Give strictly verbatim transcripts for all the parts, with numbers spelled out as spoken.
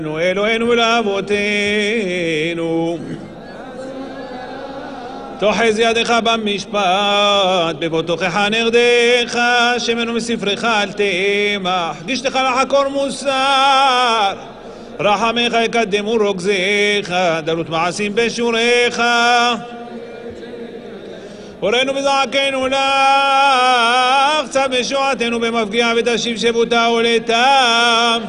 אלוהינו ולאבותינו, תאחז ידך במשפט, בבוא תוכחה נגדך, שמנו מספרך אל תמח, גישתך לחקור מוסר, רחמך יקדמו רוגזיך, דלות מעשים בשוריך. הורינו וזעקנו לך, צו משועתנו במפגיע ותשיב שבותה ולתם.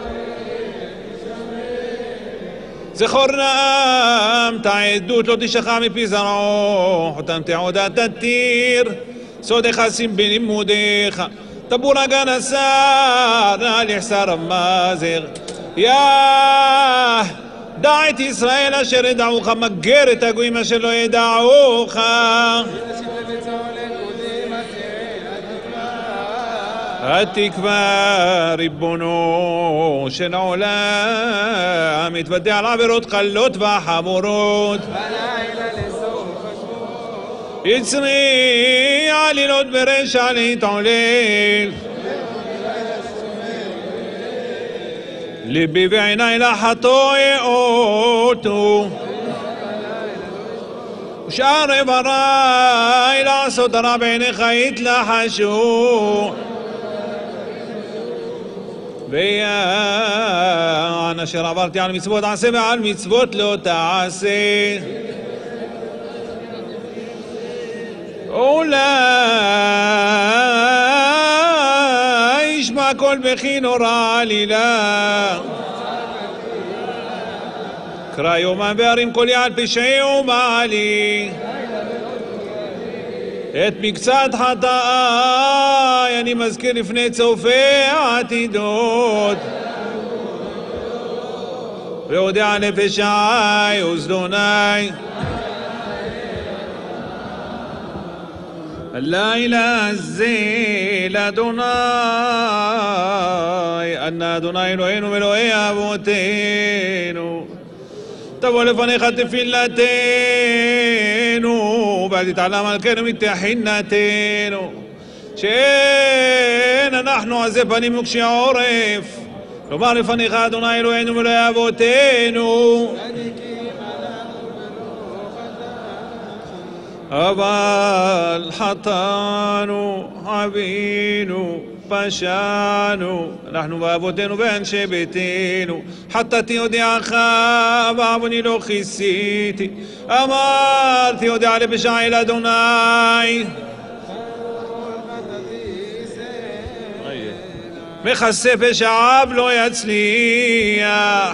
זכור נעם, תעדות לא תשכח מפי זרעו, חותם תעודה תתיר, סודך שים בלימודיך, טבור הגן השר, נעל יחסר המזר. יא דע את ישראל אשר ידעוך, מגר את הגויים אשר לא ידעוך. התקווה ריבונו של עולם, מתוודע על עבירות קלות וחמורות, יצרי עלילות ברשע להתעולל, ליבי ועיניי לחטוא יאותו, ושאר איבריי לעשות הרע בעיניך יתלחשו. ויען אשר עברתי על מצוות עשה ועל מצוות לא תעשה, אולי ישמע קול בכי נורא עלילה, קרא יומם והרים קולי על פשעי ומעלי, את מקצת חטאי אני מזכיר לפני צופי העתידות, והודיע לפשעי וזדוני. הלילה הזה לאדוני, אנא אדוני אלוהינו ואלוהי אבותינו, תבוא לפניך תפילתנו, ואל תתעלם מלכנו מתחינתנו, שאין אנחנו עזי פנים וקשי עורף, לומר לפניך אדוני אלוהינו ואלוהי אבותינו. אבל חטאנו, עווינו, פשענו, אנחנו ואבותינו ואנשי ביתנו, חטאתי הודיעך ועווני לא כיסיתי, אמרתי הודיע לפשעי לאדוני, מכסה פשעיו לא יצליח,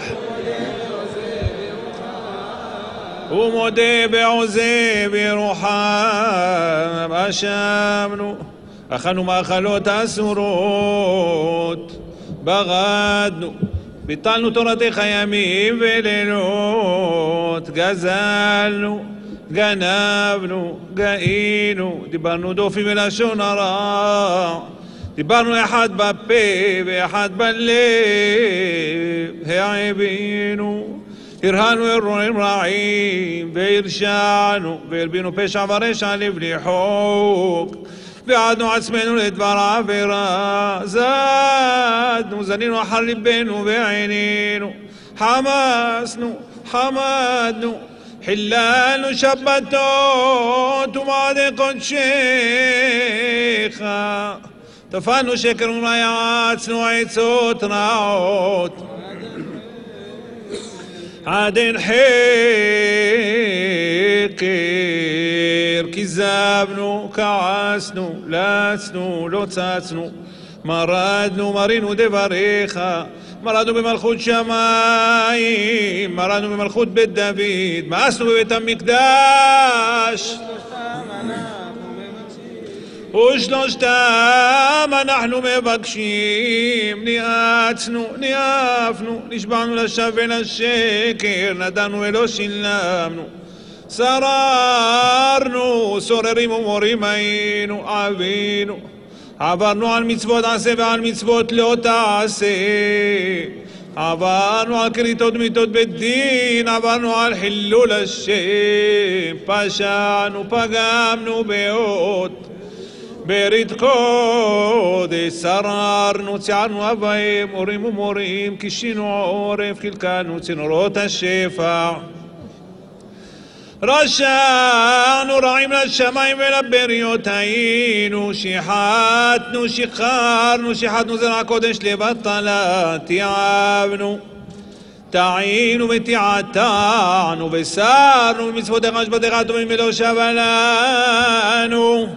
ומודה בעוזב ירוחם. אשמנו, אכלנו מאכלות אסורות, בגדנו, ביטלנו תורתך ימים ולילות, גזלנו, גנבנו, גאינו, דיברנו דופי ולשון הרע, דיברנו אחד בפה ואחד בלב, העבינו, הרהנו אירועים רעים והרשענו, והרבינו פשע ורשע לבלי חוק, ועדנו עצמנו לדבר עבירה, זדנו, זנינו אחר ליבנו ועינינו, חמסנו, חמדנו, חיללנו שבתות ומועדי קודשך, טפלנו שקר ויעצנו עצות רעות, עד אין חקר כזבנו, כעסנו, לצנו, לא צצנו, מרדנו, מרינו דבריך, מרדנו במלכות שמיים, מרדנו במלכות בית דוד, מאסנו בבית המקדש, ושלושתם אנחנו מבקשים, ניאצנו, ניאפנו, נשבענו לשווא ולשקר, נדענו ולא שילמנו, שררנו, סוררים ומורים היינו, עווינו, עברנו על מצוות עשה ועל מצוות לא תעשה, עברנו על כריתות מיתות בית דין, עברנו על חילול השם, פשענו, פגמנו באות, ברית קודש שררנו, ציירנו אבאים, מורים ומורים, קישינו עורף, חלקנו צינורות השפע. רשענו רעים לשמיים ולבריות היינו, שיחתנו, שחררנו, שיחתנו זרע קודש לבטלה, תיעבנו, טעינו ותיעתענו, וסרנו במצוותיך משפטיך הטובים ולא שבה לנו.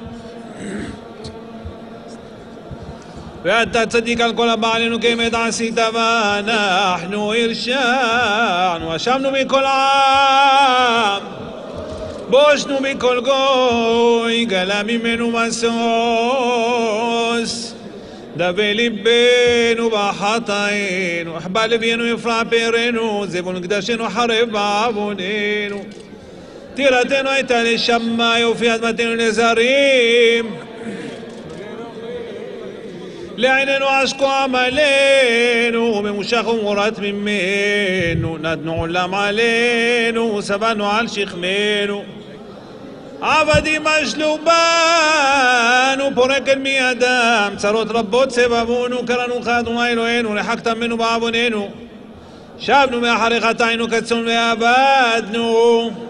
ואתה צדיק על כל הבעלינו כאמת עשית, ואנחנו הרשענו, אשמנו מכל עם, בושנו מכל גוי, גלה ממנו משוש, דווה ליבנו בחטאינו, אחבא לווינו יפרע פארנו, זבול מקדשנו חרב בעווננו. טירתנו הייתה לשמאי ופי אדמתנו לזרים, לעינינו עשקו עמלנו, וממושך ומורת ממנו, נתנו עולם עלינו, סבנו על שכמנו. עבדים משלו בנו, פורק אל מידם, צרות רבות סבבונו, קראנו לך אדוני אלוהינו, רחקת ממנו בעווננו, שבנו מאחרי חטאינו כצאן ועבדנו.